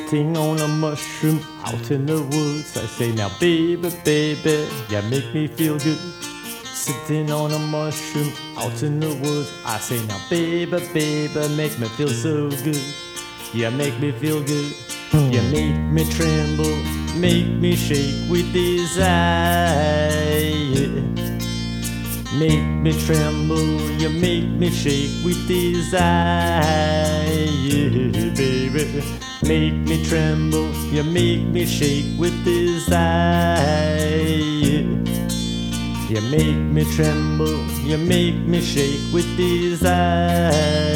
Sitting on a mushroom out in the woods, I say now baby, baby, you make me feel good. Sitting on a mushroom out in the woods, I say now baby, baby, make me feel so good. You make me feel good. You make me tremble, make me shake with desire. Make me tremble, you make me shake with desire, baby. Make me tremble, you make me shake with desire. You make me tremble, you make me shake with desire,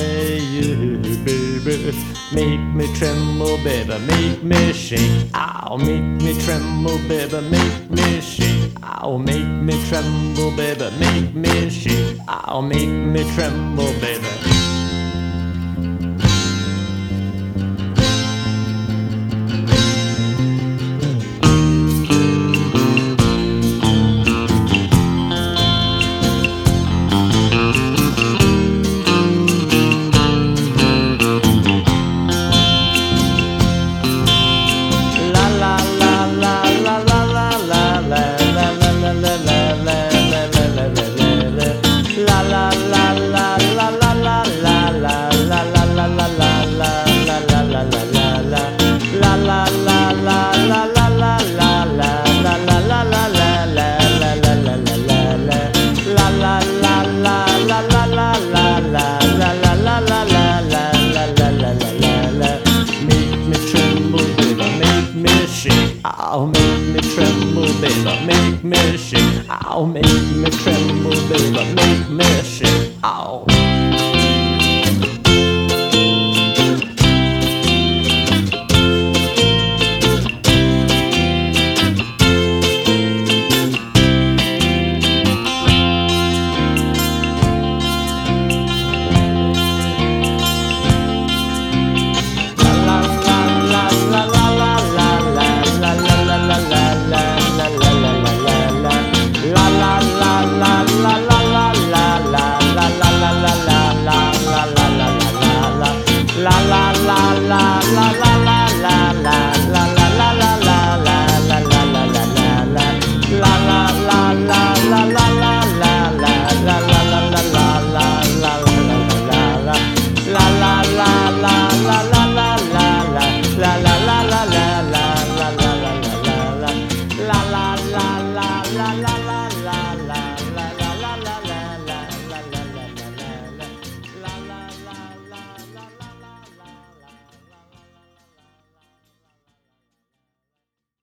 baby. Make me tremble, baby, make me shake. Ow, make me tremble, baby, make me shake. Ow, make me tremble, baby, make me shake. Ow, make me tremble, baby. I'll make me tremble, baby, make me shake. I'll make me tremble, baby, make me shake. Ow. La la